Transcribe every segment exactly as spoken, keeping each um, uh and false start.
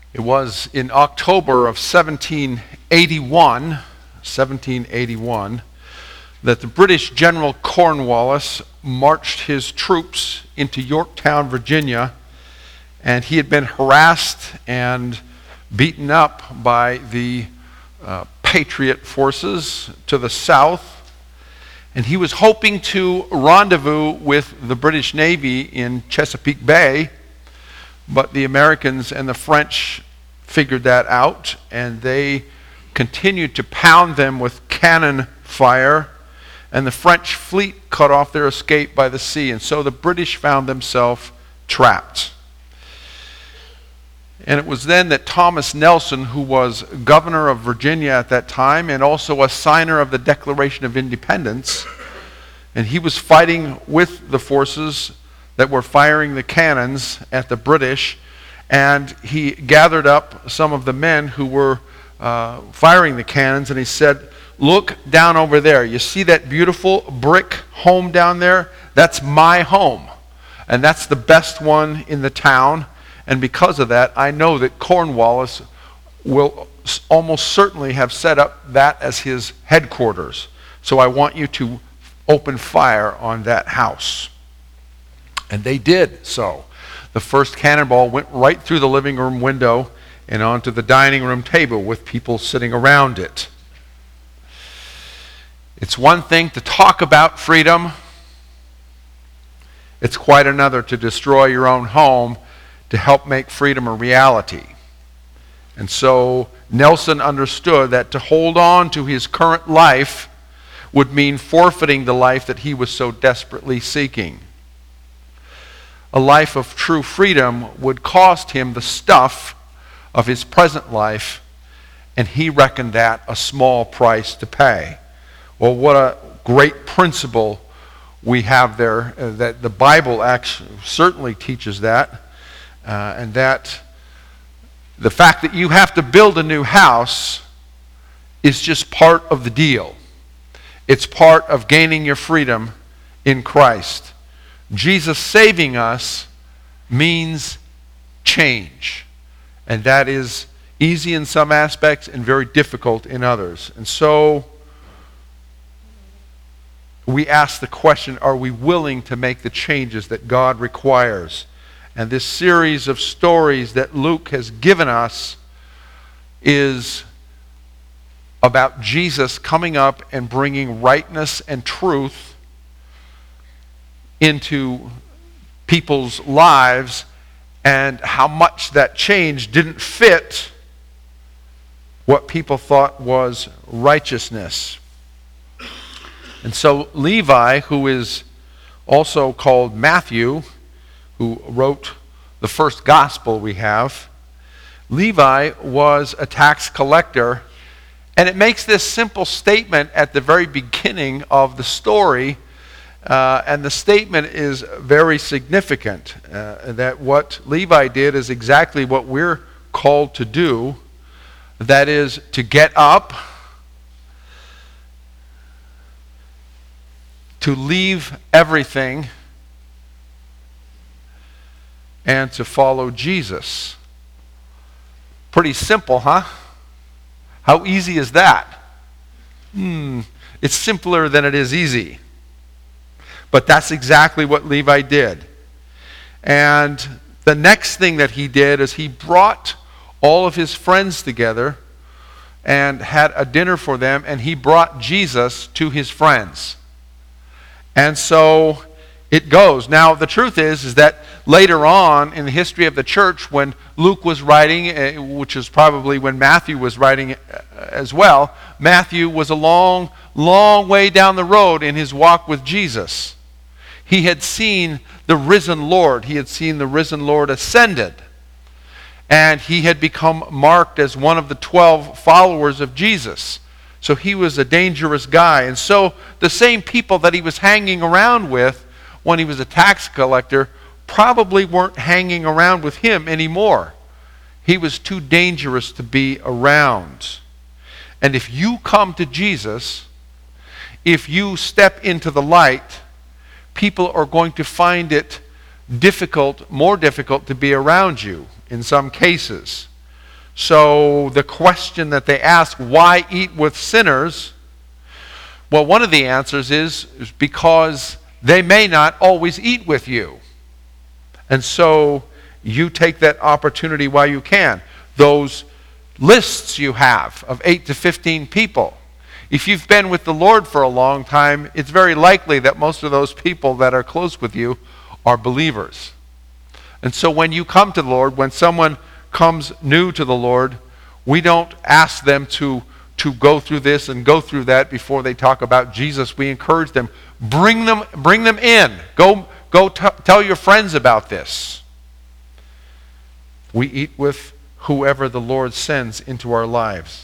It was in October of seventeen eighty-one, seventeen eighty-one, that the British General Cornwallis marched his troops into Yorktown, Virginia, and he had been harassed and beaten up by the uh, Patriot forces to the south, and he was hoping to rendezvous with the British Navy in Chesapeake Bay, but the Americans and the French figured that out, and they continued to pound them with cannon fire, and the French fleet cut off their escape by the sea, and so the British found themselves trapped. And it was then that Thomas Nelson, who was governor of Virginia at that time and also a signer of the Declaration of Independence, and he was fighting with the forces that were firing the cannons at the British, and he gathered up some of the men who were uh, firing the cannons, and he said, "Look down over there. You see that beautiful brick home down there? That's my home, and that's the best one in the town. And because of that, I know that Cornwallis will almost certainly have set up that as his headquarters. So I want you to open fire on that house." And they did so. The first cannonball went right through the living room window and onto the dining room table with people sitting around it. It's one thing to talk about freedom. It's quite another to destroy your own home to help make freedom a reality. And so Nelson understood that to hold on to his current life would mean forfeiting the life that he was so desperately seeking. A life of true freedom would cost him the stuff of his present life, and he reckoned that a small price to pay. Well, what a great principle we have there, uh, that the Bible actually certainly teaches that. Uh, and that the fact that you have to build a new house is just part of the deal. It's part of gaining your freedom in Christ. Jesus saving us means change. And that is easy in some aspects and very difficult in others. And so we ask the question, are we willing to make the changes that God requires? And this series of stories that Luke has given us is about Jesus coming up and bringing rightness and truth into people's lives, and how much that change didn't fit what people thought was righteousness. And so Levi, who is also called Matthew, who wrote the first gospel we have, Levi was a tax collector, and it makes this simple statement at the very beginning of the story, uh, and the statement is very significant, uh, that what Levi did is exactly what we're called to do, that is to get up, to leave everything, and to follow Jesus. Pretty simple, huh? How easy is that? Hmm, it's simpler than it is easy. But that's exactly what Levi did. And the next thing that he did is he brought all of his friends together and had a dinner for them, and he brought Jesus to his friends. And so it goes. Now, the truth is, is that later on in the history of the church, when Luke was writing, which is probably when Matthew was writing as well, Matthew was a long, long way down the road in his walk with Jesus. He had seen the risen Lord. He had seen the risen Lord ascended. And he had become marked as one of the twelve followers of Jesus. So he was a dangerous guy. And so the same people that he was hanging around with when he was a tax collector probably weren't hanging around with him anymore. He was too dangerous to be around. And if you come to Jesus, if you step into the light, people are going to find it difficult, more difficult to be around you in some cases. So the question that they ask, why eat with sinners? Well, one of the answers is, is because they may not always eat with you. And so you take that opportunity while you can. Those lists you have of eight to fifteen people. If you've been with the Lord for a long time, it's very likely that most of those people that are close with you are believers. And so when you come to the Lord, when someone comes new to the Lord, we don't ask them to, to go through this and go through that before they talk about Jesus. We encourage them, bring them, bring them in. Go, go t- tell your friends about this. We eat with whoever the Lord sends into our lives.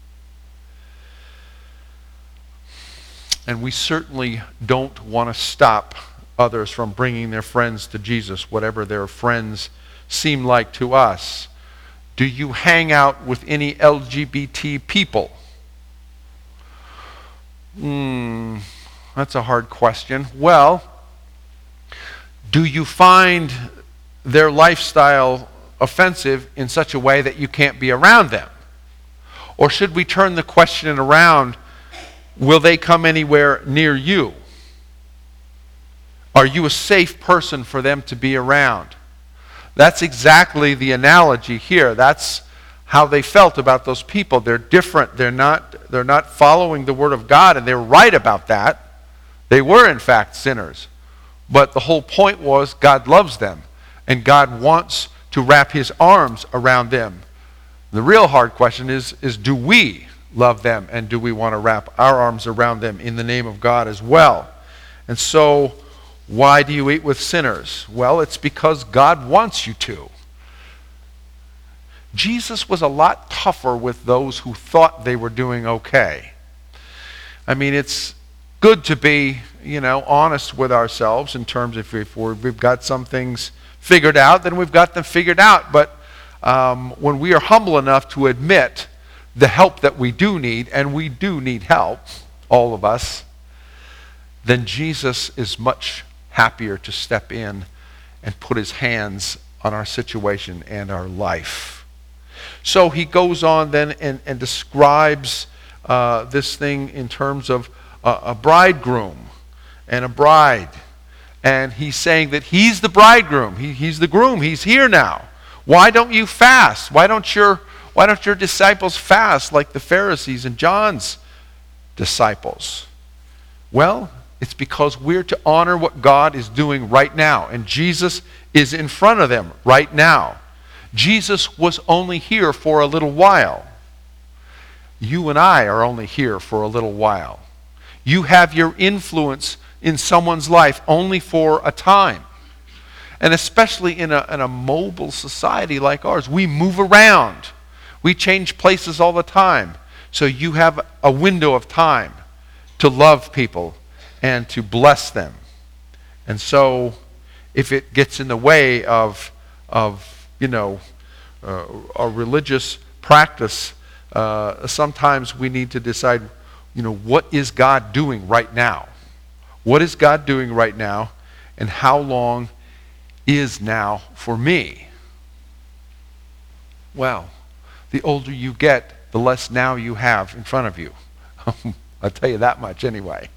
And we certainly don't want to stop others from bringing their friends to Jesus, whatever their friends seem like to us. Do you hang out with any L G B T people? Hmm, that's a hard question. Well, do you find their lifestyle offensive in such a way that you can't be around them? Or should we turn the question around, will they come anywhere near you? Are you a safe person for them to be around? That's exactly the analogy here. That's how they felt about those people. They're different. They're not, they're not following the Word of God, and they're right about that. They were, in fact, sinners. But the whole point was God loves them, and God wants to wrap his arms around them. The real hard question is, is do we love them, and do we want to wrap our arms around them in the name of God as well? And so, why do you eat with sinners? Well, it's because God wants you to. Jesus was a lot tougher with those who thought they were doing okay. I mean, it's good to be, you know, honest with ourselves in terms of if we're, we've got some things figured out, then we've got them figured out. But um, when we are humble enough to admit the help that we do need, and we do need help, all of us, then Jesus is much happier to step in and put his hands on our situation and our life. So he goes on then and, and describes uh, this thing in terms of uh, a bridegroom and a bride. And he's saying that he's the bridegroom. He, he's the groom. He's here now. Why don't you fast? Why don't your, why don't your disciples fast like the Pharisees and John's disciples? Well, it's because we're to honor what God is doing right now. And Jesus is in front of them right now. Jesus was only here for a little while. You and I are only here for a little while. You have your influence in someone's life only for a time. And especially in a, in a mobile society like ours, we move around. We change places all the time. So you have a window of time to love people and to bless them. And so if it gets in the way of, of you know, uh, a religious practice, uh, sometimes we need to decide, you know, what is God doing right now? What is God doing right now? And how long is now for me? Well, the older you get, the less now you have in front of you. I'll tell you that much anyway.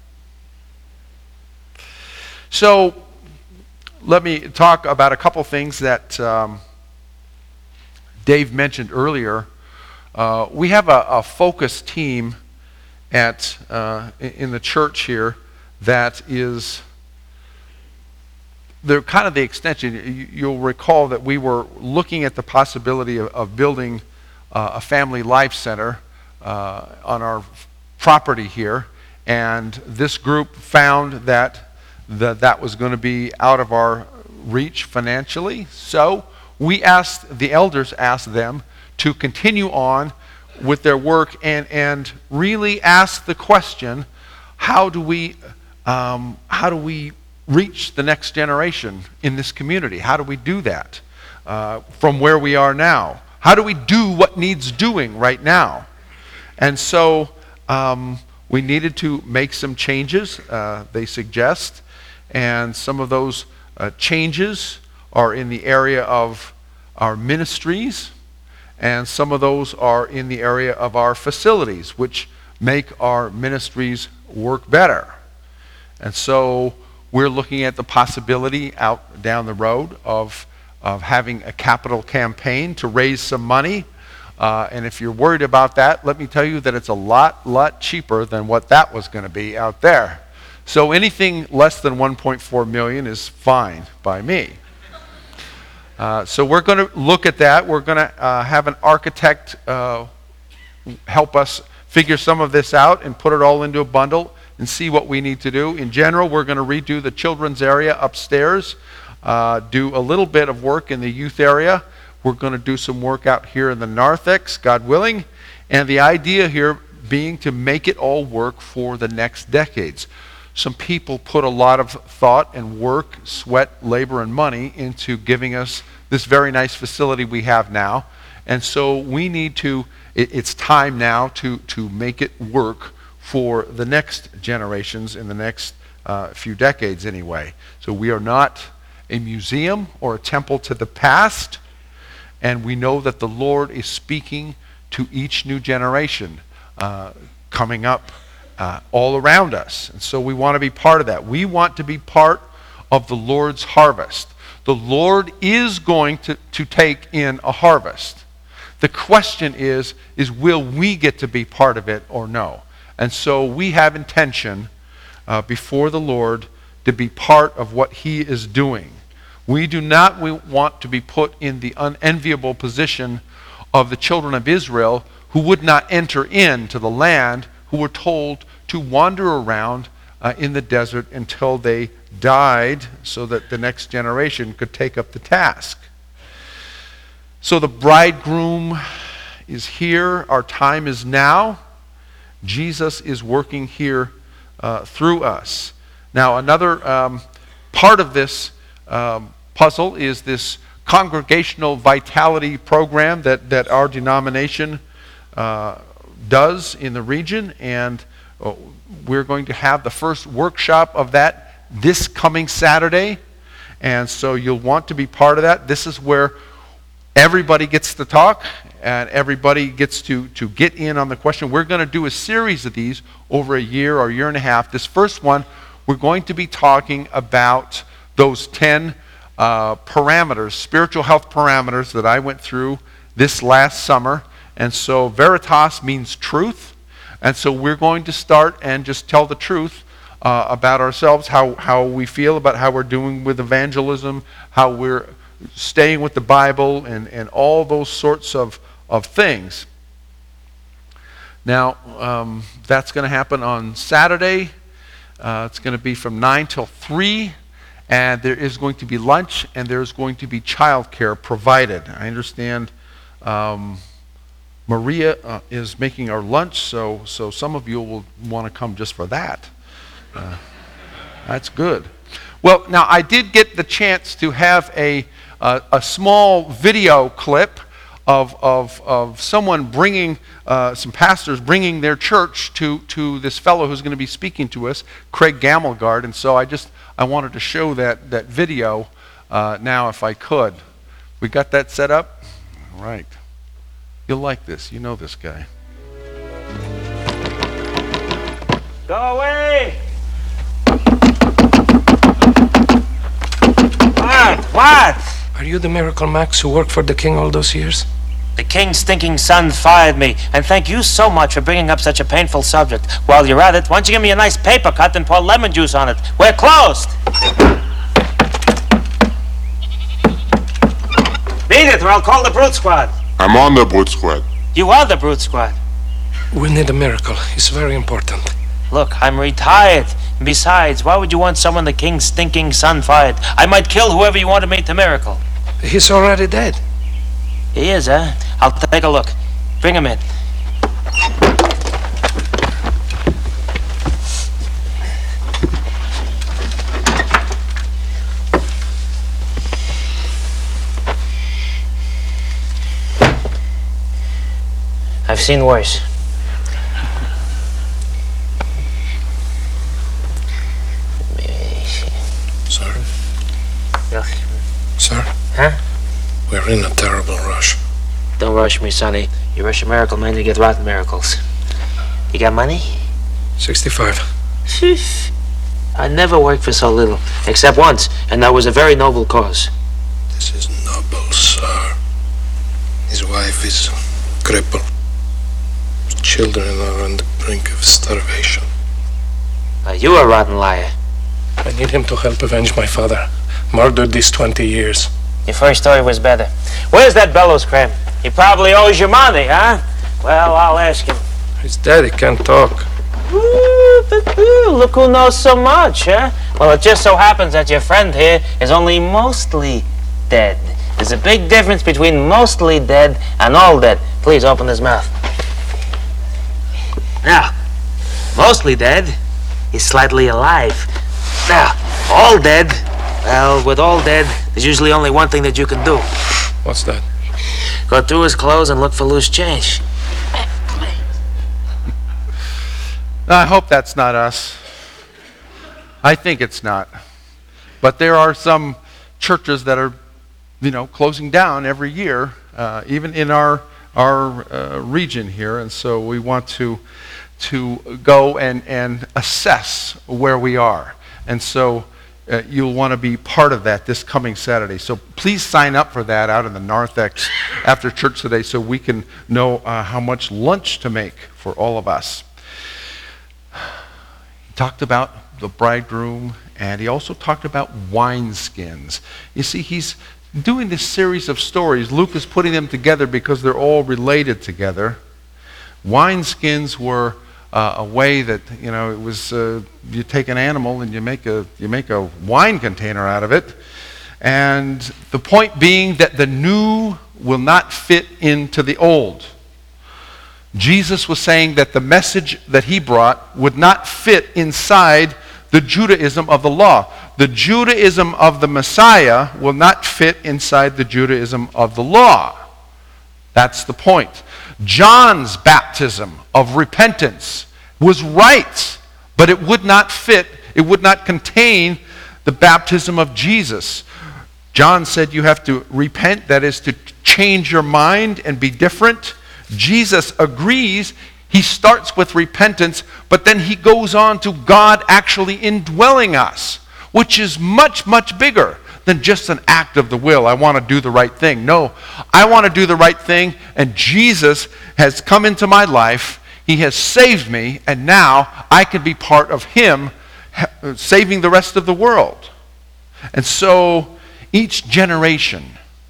So let me talk about a couple things that um, Dave mentioned earlier. Uh, we have a, a focus team at uh, in the church here that is, they're kind of the extension. You'll recall that we were looking at the possibility of, of building uh, a family life center uh, on our property here, and this group found that the, that was going to be out of our reach financially. So we asked, the elders asked them to continue on with their work and, and really ask the question, how do we um, how do we reach the next generation in this community? How do we do that uh, from where we are now? How do we do what needs doing right now? And so um, we needed to make some changes, uh, they suggest, and some of those uh, changes are in the area of our ministries and some of those are in the area of our facilities, which make our ministries work better. And so we're looking at the possibility out down the road of, of having a capital campaign to raise some money. Uh, and if you're worried about that, let me tell you that it's a lot, lot cheaper than what that was going to be out there. So anything less than one point four million is fine by me. Uh, so we're going to look at that. We're going to uh, have an architect uh, help us figure some of this out and put it all into a bundle and see what we need to do. In general, we're going to redo the children's area upstairs, uh, do a little bit of work in the youth area. We're going to do some work out here in the narthex, God willing. And the idea here being to make it all work for the next decades. Some people put a lot of thought and work, sweat, labor, and money into giving us this very nice facility we have now. And so we need to, it, it's time now to, to make it work for the next generations in the next uh, few decades anyway. So we are not a museum or a temple to the past, and we know that the Lord is speaking to each new generation uh, coming up Uh, all around us. And so we want to be part of that. We want to be part of the Lord's harvest. The Lord is going to, to take in a harvest. The question is, is will we get to be part of it or no? And so we have intention uh, before the Lord to be part of what He is doing. We do not we want to be put in the unenviable position of the children of Israel who would not enter into the land, who were told to wander around uh, in the desert until they died so that the next generation could take up the task. So the bridegroom is here. Our time is now. Jesus is working here uh, through us. Now, another um, part of this um, puzzle is this congregational vitality program that, that our denomination uh, does in the region, and uh, we're going to have the first workshop of that this coming Saturday, and so you'll want to be part of that. This is where everybody gets to talk and everybody gets to, to get in on the question. We're going to do a series of these over a year or a year and a half. This first one, we're going to be talking about those ten uh, parameters, spiritual health parameters that I went through this last summer. And so veritas means truth. And so we're going to start and just tell the truth uh, about ourselves, how, how we feel about how we're doing with evangelism, how we're staying with the Bible, and, and all those sorts of, of things. Now, um, that's going to happen on Saturday. Uh, it's going to be from nine till three. And there is going to be lunch, and there's going to be childcare provided. I understand um, Maria uh, is making our lunch, so so some of you will want to come just for that. Uh, that's good. Well, now I did get the chance to have a uh, a small video clip of of of someone bringing uh, some pastors bringing their church to to this fellow who's going to be speaking to us, Craig Gamelgard, and so I just I wanted to show that that video uh, now if I could. We got that set up? All right. You'll like this. You know this guy. Go away! What? What? Are you the Miracle Max who worked for the king all those years? The king's stinking son fired me, and thank you so much for bringing up such a painful subject. While you're at it, why don't you give me a nice paper cut and pour lemon juice on it? We're closed! Beat it, or I'll call the Brute Squad. I'm on the Brute Squad. You are the Brute Squad. We need a miracle. It's very important. Look, I'm retired. And besides, why would you want someone the king's stinking son fired? I might kill whoever you want to make the miracle. He's already dead. He is, huh? I'll take a look. Bring him in. I've seen worse. Sir? Yeah. Sir? Huh? We're in a terrible rush. Don't rush me, sonny. You rush a miracle, man, you get rotten miracles. You got money? sixty-five. Sheesh. I never worked for so little, except once, and that was a very noble cause. This is noble, sir. His wife is crippled. His children are on the brink of starvation. Uh, you a rotten liar. I need him to help avenge my father. Murdered these twenty years. Your first story was better. Where's that bellows cram? He probably owes you money, huh? Well, I'll ask him. He's dead, he can't talk. Ooh, but, ooh, look who knows so much, huh? Well, it just so happens that your friend here is only mostly dead. There's a big difference between mostly dead and all dead. Please open his mouth. Now, mostly dead is slightly alive. Now, all dead, well, with all dead, there's usually only one thing that you can do. What's that? Go through his clothes and look for loose change. I hope that's not us. I think it's not. But there are some churches that are, you know, closing down every year, uh, even in our our uh, region here, and so we want to to go and and assess where we are, and so uh, you'll want to be part of that this coming Saturday. So please sign up for that out in the narthex after church today, so we can know uh, how much lunch to make for all of us. He talked about the bridegroom, and he also talked about wineskins. You see, he's doing this series of stories. Luke is putting them together because they're all related together. Wineskins were uh, a way that, you know, it was uh, you take an animal and you make a you make a wine container out of it, and the point being that the new will not fit into the old. Jesus was saying that the message that he brought would not fit inside the Judaism of the law. The Judaism of the Messiah will not fit inside the Judaism of the law. That's the point. John's baptism of repentance was right, but it would not fit, it would not contain the baptism of Jesus. John said you have to repent, that is to change your mind and be different. Jesus agrees. He starts with repentance, but then he goes on to God actually indwelling us, which is much, much bigger than just an act of the will. I want to do the right thing. No, I want to do the right thing, and Jesus has come into my life. He has saved me, and now I can be part of him saving the rest of the world. And so each generation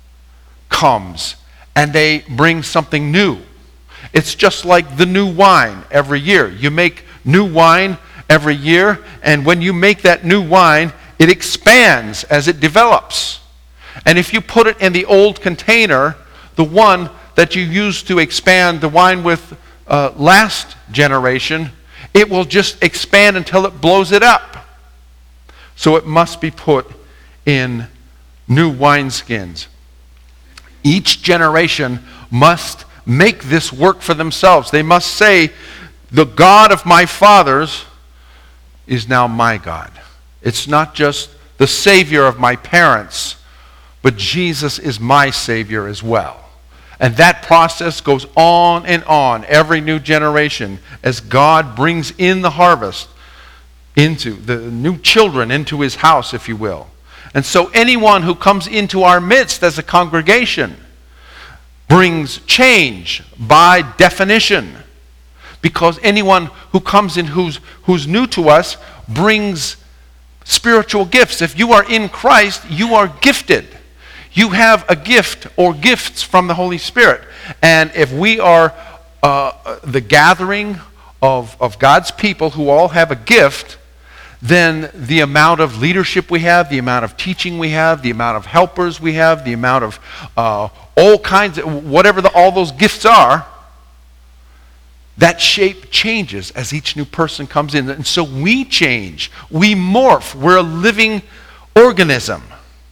comes, and they bring something new. It's just like the new wine every year. You make new wine every year, and when you make that new wine, it expands as it develops. And if you put it in the old container, the one that you used to expand the wine with uh, last generation, it will just expand until it blows it up. So it must be put in new wineskins. Each generation must make this work for themselves. They must say, the God of my fathers is now my God. It's not just the Savior of my parents, but Jesus is my Savior as well. And that process goes on and on every new generation as God brings in the harvest into the new children into his house, if you will. And so anyone who comes into our midst as a congregation brings change by definition, because anyone who comes in who's who's new to us brings spiritual gifts. If you are in Christ, you are gifted. You have a gift or gifts from the Holy Spirit. And if we are uh, the gathering of, of God's people who all have a gift, then the amount of leadership we have, the amount of teaching we have, the amount of helpers we have, the amount of uh, all kinds of, whatever the, all those gifts are, that shape changes as each new person comes in. And so we change, we morph, we're a living organism.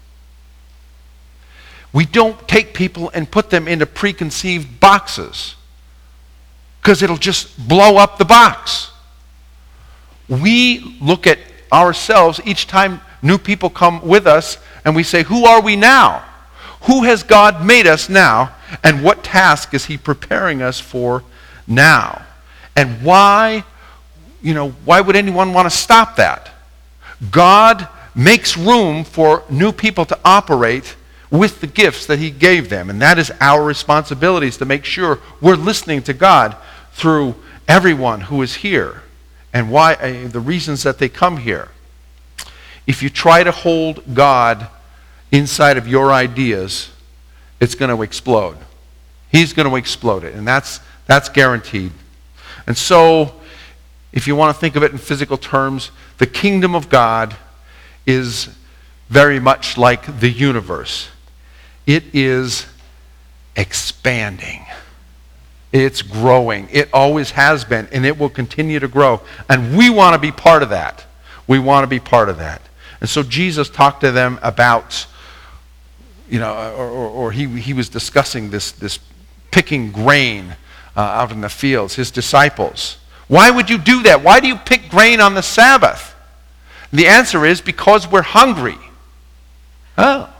We don't take people and put them into preconceived boxes, because it'll just blow up the box. We look at ourselves each time new people come with us, and we say, who are we now? Who has God made us now? And what task is he preparing us for now? And why, you know, why would anyone want to stop that? God makes room for new people to operate with the gifts that he gave them. And that is our responsibility, is to make sure we're listening to God through everyone who is here and why uh, the reasons that they come here. If you try to hold God inside of your ideas, it's going to explode. He's going to explode it, and that's that's guaranteed. And so, if you want to think of it in physical terms, the kingdom of God is very much like the universe. It is expanding. It's growing. It always has been, and it will continue to grow. And we want to be part of that. We want to be part of that. And so Jesus talked to them about, you know, or, or, or he, he was discussing this, this picking grain uh, out in the fields, his disciples. Why would you do that? Why do you pick grain on the Sabbath? And the answer is because we're hungry. Oh.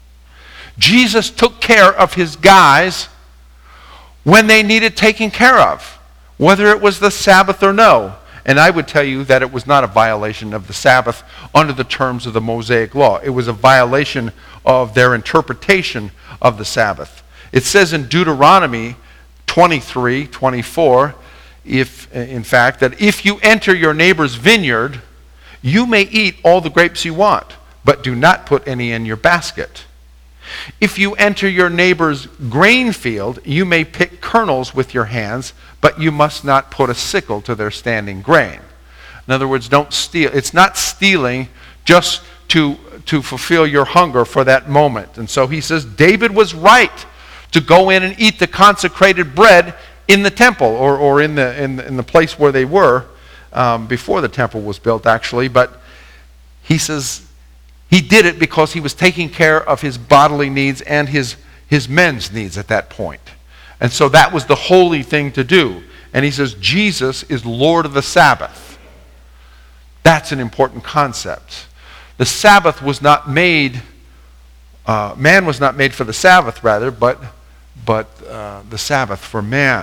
Jesus took care of his guys when they needed taking care of, whether it was the Sabbath or no. And I would tell you that it was not a violation of the Sabbath under the terms of the Mosaic Law. It was a violation of their interpretation of the Sabbath. It says in Deuteronomy twenty-three, twenty-four, if, in fact, that if you enter your neighbor's vineyard, you may eat all the grapes you want, but do not put any in your basket. If you enter your neighbor's grain field, you may pick kernels with your hands, but you must not put a sickle to their standing grain. In other words, don't steal. It's not stealing just to, to fulfill your hunger for that moment. And so he says David was right to go in and eat the consecrated bread in the temple, or, or in, the, in, the, in the place where they were um, before the temple was built, actually. But he says he did it because he was taking care of his bodily needs and his, his men's needs at that point. And so that was the holy thing to do. And he says Jesus is Lord of the Sabbath. That's an important concept. The Sabbath was not made, uh, man was not made for the Sabbath, rather, but, but uh, the Sabbath for man.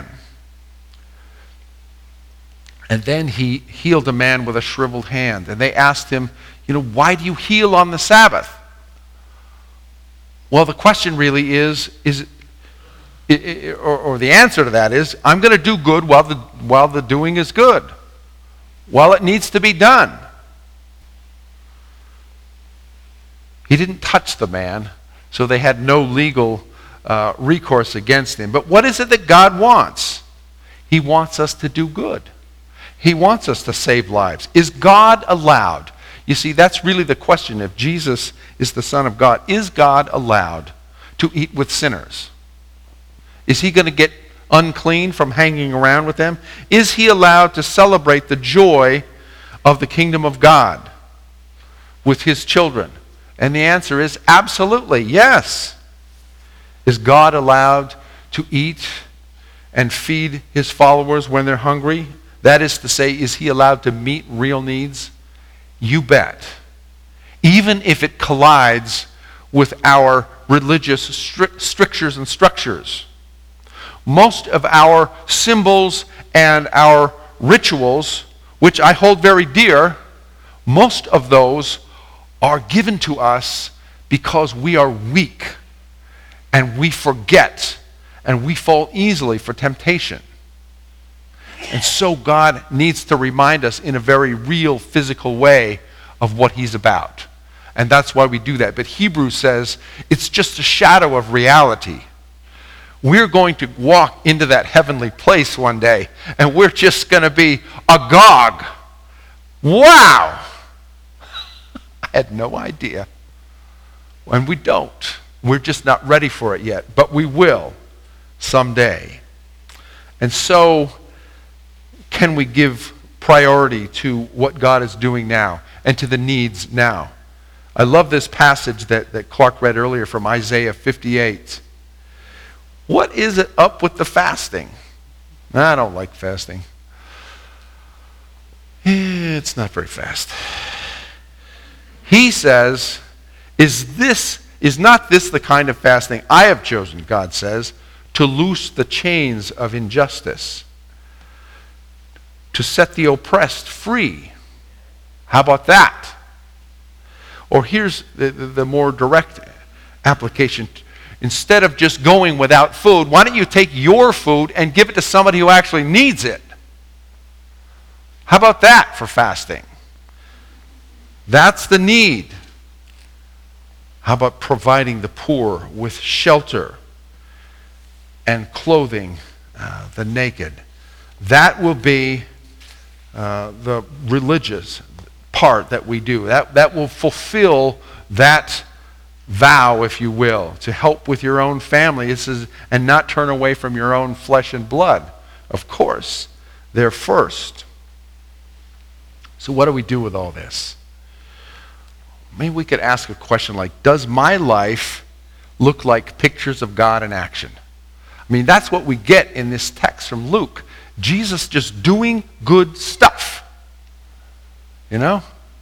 And then he healed a man with a shriveled hand. And they asked him, you know, why do you heal on the Sabbath? Well, the question really is, is it, it, or, or the answer to that is, I'm going to do good while the, while the doing is good, while it needs to be done. He didn't touch the man, so they had no legal uh, recourse against him. But what is it that God wants? He wants us to do good. He wants us to save lives. Is God allowed? You see, that's really the question. If Jesus is the Son of God, is God allowed to eat with sinners? Is he going to get unclean from hanging around with them? Is he allowed to celebrate the joy of the kingdom of God with his children? And the answer is absolutely, yes. Is God allowed to eat and feed his followers when they're hungry? That is to say, is he allowed to meet real needs? You bet. Even if it collides with our religious stri- strictures and structures. Most of our symbols and our rituals, which I hold very dear, most of those are given to us because we are weak and we forget and we fall easily for temptation. And so God needs to remind us in a very real, physical way of what he's about. And that's why we do that. But Hebrews says it's just a shadow of reality. We're going to walk into that heavenly place one day, and we're just going to be agog. Wow! I had no idea. And we don't. We're just not ready for it yet, but we will someday. And so, can we give priority to what God is doing now and to the needs now? I love this passage that, that Clark read earlier from Isaiah fifty-eight. What is it up with the fasting? I don't like fasting. It's not very fast. He says, is this, is not this the kind of fasting I have chosen, God says, to loose the chains of injustice, to set the oppressed free. How about that? Or here's the, the, the more direct application. Instead of just going without food, why don't you take your food and give it to somebody who actually needs it? How about that for fasting? That's the need. How about providing the poor with shelter and clothing uh, the naked? That will be uh, the religious part that we do. That, that will fulfill that vow, if you will, to help with your own family. This is, and not turn away from your own flesh and blood. Of course, they're first. So what do we do with all this? Maybe we could ask a question like, does my life look like pictures of God in action? I mean, that's what we get in this text from Luke. Jesus just doing good stuff. You know?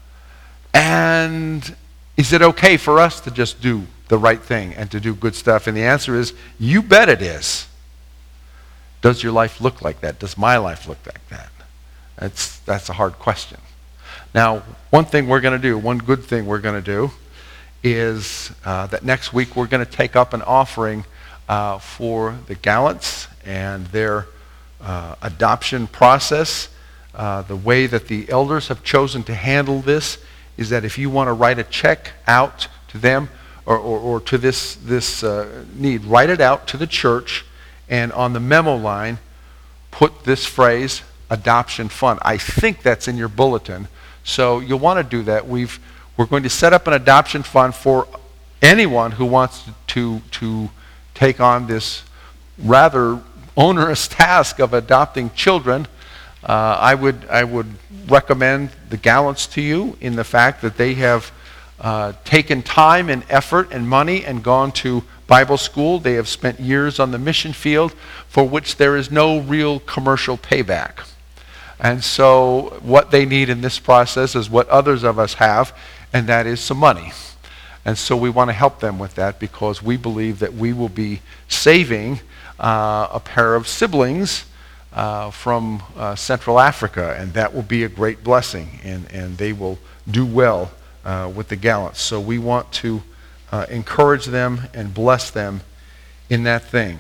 And is it okay for us to just do the right thing and to do good stuff? And the answer is, you bet it is. Does your life look like that? Does my life look like that? That's, that's a hard question. Now, one thing we're going to do, one good thing we're going to do, is uh, that next week we're going to take up an offering uh, for the Gallants and their uh, adoption process. Uh, the way that the elders have chosen to handle this is that if you want to write a check out to them or, or, or to this, this uh, need, write it out to the church, and on the memo line, put this phrase, adoption fund. I think that's in your bulletin. So you'll want to do that. We've, we're going to set up an adoption fund for anyone who wants to, to, to take on this rather onerous task of adopting children. Uh, I would, I would recommend the Gallants to you in the fact that they have uh, taken time and effort and money and gone to Bible school. They have spent years on the mission field for which there is no real commercial payback. And so what they need in this process is what others of us have, and that is some money. And so we want to help them with that because we believe that we will be saving uh, a pair of siblings uh, from uh, Central Africa, and that will be a great blessing, and, and they will do well uh, with the Gallants. So we want to uh, encourage them and bless them in that thing.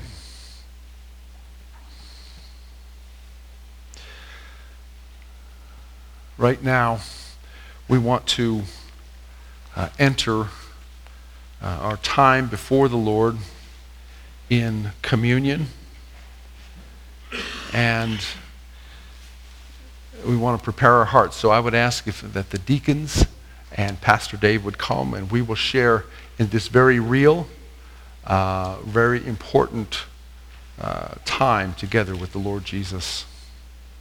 Right now, we want to uh, enter uh, our time before the Lord in communion, and we want to prepare our hearts. So I would ask if that the deacons and Pastor Dave would come, and we will share in this very real, uh, very important uh, time together with the Lord Jesus.